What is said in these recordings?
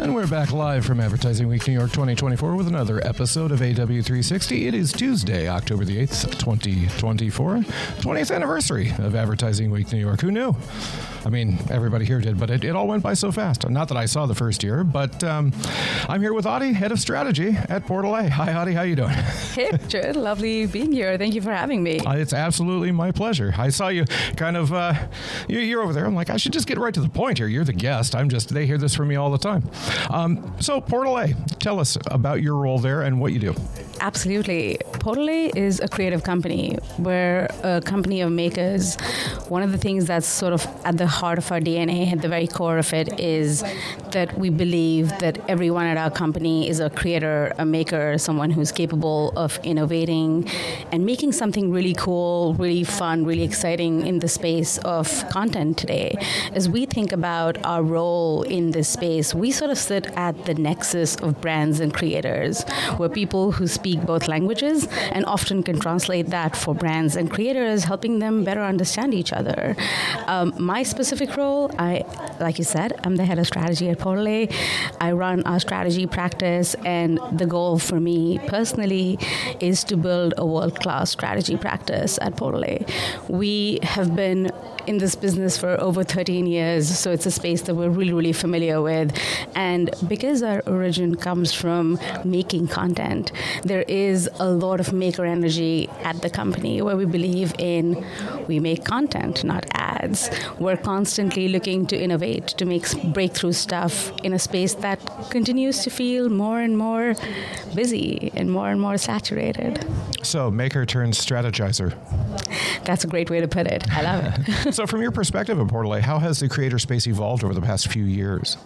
And we're back live from Advertising Week New York 2024 with another episode of AW360. It is Tuesday, October the 8th, 2024, 20th anniversary of Advertising Week New York. Who knew? I mean, everybody here did, but it all went by so fast. Not that I saw the first year, but I'm here with Adi, Head of Strategy at Portal A. Hi, Adi. How you doing? Hey, Richard. Lovely being here. Thank you for having me. It's absolutely my pleasure. I saw you kind of, you're over there. I'm like, I should just get right to the point here. You're the guest. They hear this from me all the time. So Portal A, tell us about your role there and what you do. Absolutely. Portal A is a creative company. We're a company of makers. One of the things that's sort of at the heart of our DNA, at the very core of it, is that we believe that everyone at our company is a creator, a maker, someone who's capable of innovating and making something really cool, really fun, really exciting in the space of content today. As we think about our role in this space, we sort of sit at the nexus of brands and creators. We're people who speak both languages and often can translate that for brands and creators, helping them better understand each other. My specific role, like you said, I'm the head of strategy at Portal A. I run our strategy practice, and the goal for me personally is to build a world-class strategy practice at Portal A. We have been in this business for over 13 years, so it's a space that we're really, really familiar with. And because our origin comes from making content, there is a lot of maker energy at the company where we believe in we make content, not ads. We're constantly looking to innovate, to make breakthrough stuff in a space that continues to feel more and more busy and more saturated. So maker turns strategizer. That's a great way to put it. I love it. So from your perspective at Portal A, how has the creator space evolved over the past few years?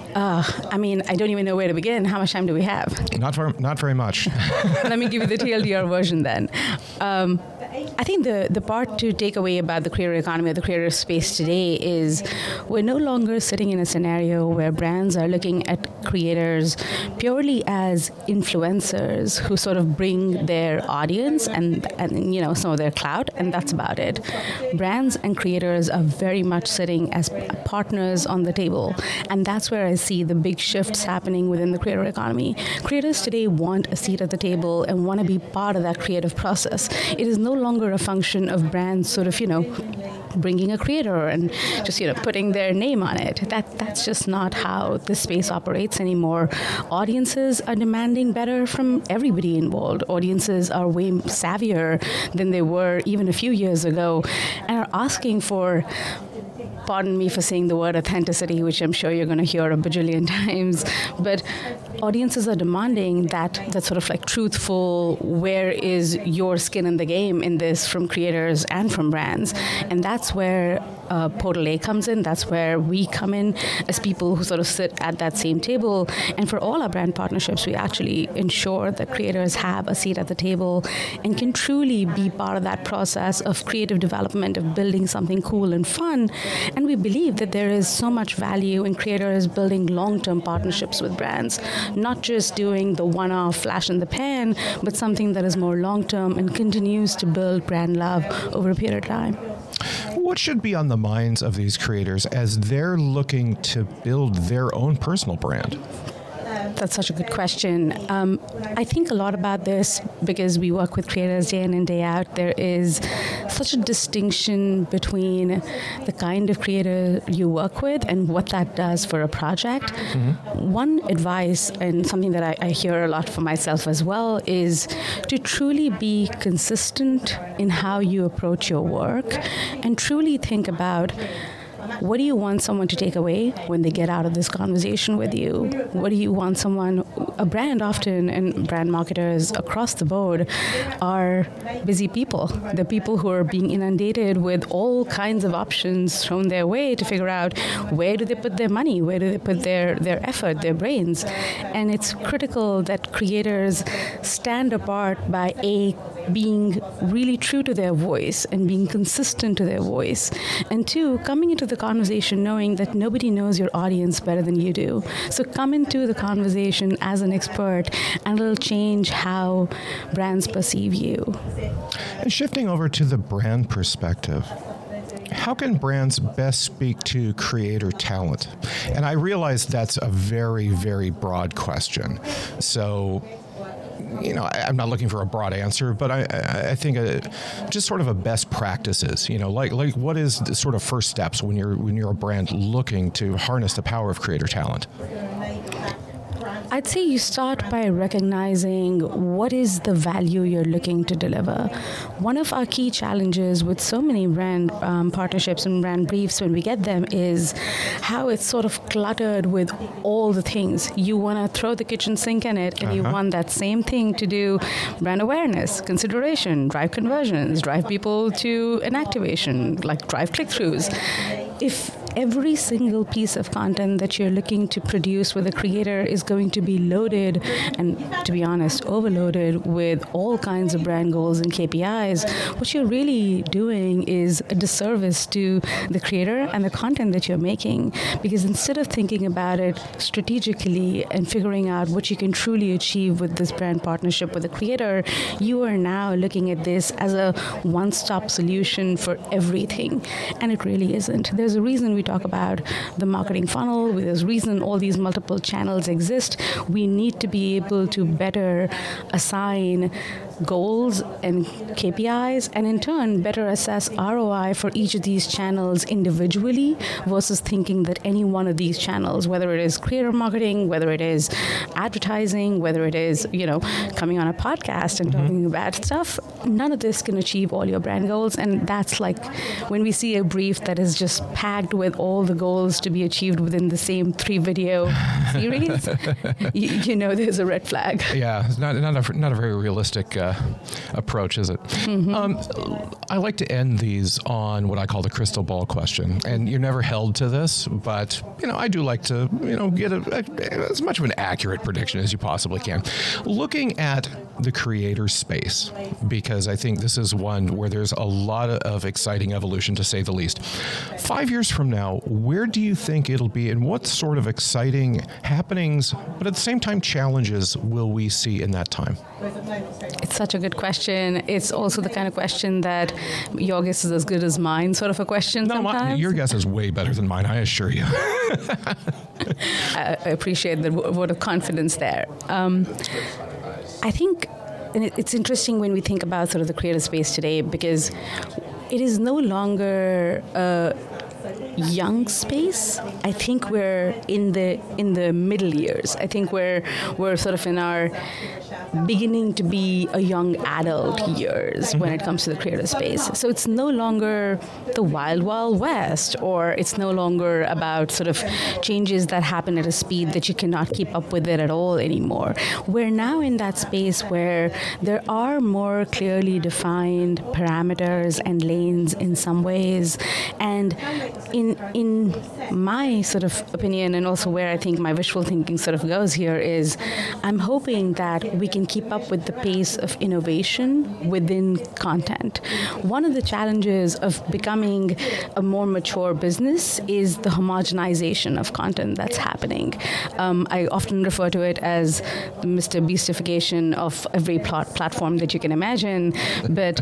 I mean, I don't even know where to begin. How much time do we have? Not very much. Let me give you the TLDR version then. I think the part to take away about the creator economy or the creator space today is we're no longer sitting in a scenario where brands are looking at creators purely as influencers who sort of bring their audience and you know, some of their clout, and that's about it. Brands and creators are very much sitting as partners on the table, and that's where I see the big shifts happening within the creator economy. Creators today want a seat at the table and want to be part of that creative process. It is no longer a function of brands sort of, you know, bringing a creator and just, you know, putting their name on it. That's just not how the space operates anymore. Audiences are demanding better from everybody involved. Audiences are way savvier than they were even a few years ago and are asking for, pardon me for saying the word authenticity, which I'm sure you're going to hear a bajillion times, but audiences are demanding that sort of like truthful, where is your skin in the game in this, from creators and from brands. And that's where Portal A comes in. That's where we come in as people who sort of sit at that same table. And for all our brand partnerships, we actually ensure that creators have a seat at the table and can truly be part of that process of creative development, of building something cool and fun. And we believe that there is so much value in creators building long-term partnerships with brands, not just doing the one-off flash in the pan, but something that is more long-term and continues to build brand love over a period of time. What should be on the minds of these creators as they're looking to build their own personal brand? That's such a good question. I think a lot about this because we work with creators day in and day out. There is such a distinction between the kind of creator you work with and what that does for a project. Mm-hmm. One advice, and something that I hear a lot for myself as well, is to truly be consistent in how you approach your work and truly think about, what do you want someone to take away when they get out of this conversation with you? What do you want a brand often, and brand marketers across the board are busy people. They're people who are being inundated with all kinds of options thrown their way to figure out where do they put their money, where do they put their effort, their brains. And it's critical that creators stand apart by being really true to their voice and being consistent to their voice. And two, coming into the conversation knowing that nobody knows your audience better than you do. So come into the conversation as an expert, and it'll change how brands perceive you. And shifting over to the brand perspective, how can brands best speak to creator talent? And I realize that's a very, very broad question. So, I'm not looking for a broad answer, but I think just sort of a best practices, like what is the sort of first steps when you're a brand looking to harness the power of creator talent? I'd say you start by recognizing what is the value you're looking to deliver. One of our key challenges with so many brand partnerships and brand briefs when we get them is how it's sort of cluttered with all the things. You want to throw the kitchen sink in it, and you want that same thing to do brand awareness, consideration, drive conversions, drive people to an activation, like drive click-throughs. If every single piece of content that you're looking to produce with a creator is going to be loaded and, to be honest, overloaded with all kinds of brand goals and KPIs, what you're really doing is a disservice to the creator and the content that you're making. Because instead of thinking about it strategically and figuring out what you can truly achieve with this brand partnership with the creator, you are now looking at this as a one-stop solution for everything. And it really isn't. There's a reason we talk about the marketing funnel. There's a reason all these multiple channels exist. We need to be able to better assign goals and KPIs, and in turn better assess ROI for each of these channels individually versus thinking that any one of these channels, whether it is creator marketing, whether it is advertising, whether it is, coming on a podcast and talking about stuff, none of this can achieve all your brand goals. And that's like when we see a brief that is just packed with all the goals to be achieved within the same 3-video series, there's a red flag. Yeah, it's not a very realistic approach, is it? I like to end these on what I call the crystal ball question. And you're never held to this, but, I do like to, get as much of an accurate prediction as you possibly can. Looking at the creator space, because I think this is one where there's a lot of exciting evolution, to say the least. 5 years from now, where do you think it'll be, and what sort of exciting happenings, but at the same time challenges, will we see in that time? It's such a good question. It's also the kind of question that your guess is as good as mine, sort of a question sometimes. Your guess is way better than mine, I assure you. I appreciate the word of confidence there. I think it's interesting when we think about sort of the creative space today, because it is no longer a young space. I think we're in the middle years. I think we're sort of in our beginning to be a young adult years when it comes to the creative space. So it's no longer the wild, wild west, or it's no longer about sort of changes that happen at a speed that you cannot keep up with it at all anymore. We're now in that space where there are more clearly defined parameters and lanes in some ways. And in my sort of opinion, and also where I think my visual thinking sort of goes here, is I'm hoping that we can keep up with the pace of innovation within content. One of the challenges of becoming a more mature business is the homogenization of content that's happening. I often refer to it as the Mr. Beastification of every platform that you can imagine, but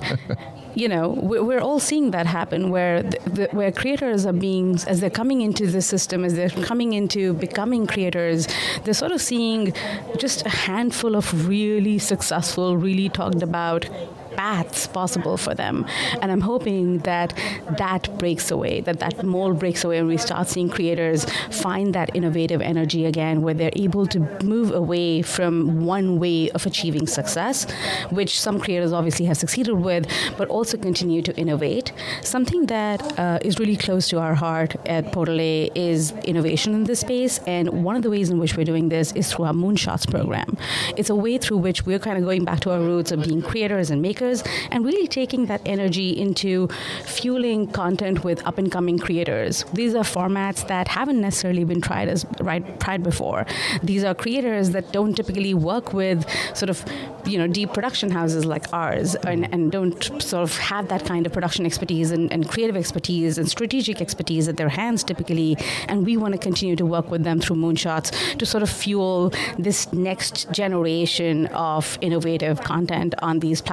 we're all seeing that happen, where where creators are being, as they're coming into the system, as they're coming into becoming creators, they're sort of seeing just a handful of really successful, really talked about paths possible for them. And I'm hoping that breaks away, that mold breaks away, and we start seeing creators find that innovative energy again, where they're able to move away from one way of achieving success, which some creators obviously have succeeded with, but also continue to innovate. Something that is really close to our heart at Portal A is innovation in this space, and one of the ways in which we're doing this is through our Moonshots program. It's a way through which we're kind of going back to our roots of being creators and makers, and really taking that energy into fueling content with up-and-coming creators. These are formats that haven't necessarily been tried before. These are creators that don't typically work with sort of, deep production houses like ours, and don't sort of have that kind of production expertise and creative expertise and strategic expertise at their hands typically. And we want to continue to work with them through Moonshots to sort of fuel this next generation of innovative content on these platforms.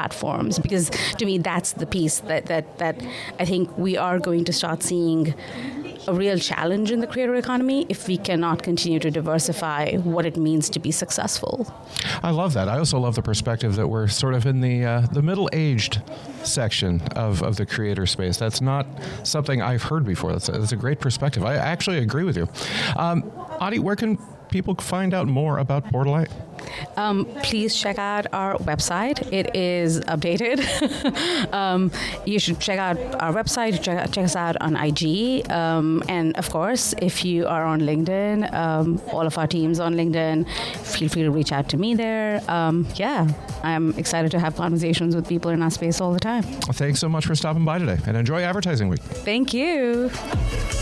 platforms, because to me that's the piece that I think we are going to start seeing a real challenge in the creator economy if we cannot continue to diversify what it means to be successful. I love that. I also love the perspective that we're sort of in the middle-aged section of the creator space. That's not something I've heard before. That's a great perspective. I actually agree with you. Adi, where can people find out more about Portal 8? Please check out our website. It is updated. You should check out our website, check us out on IG. And of course, if you are on LinkedIn, all of our teams on LinkedIn, feel free to reach out to me there. I'm excited to have conversations with people in our space all the time. Thanks so much for stopping by today, and enjoy Advertising Week. Thank you.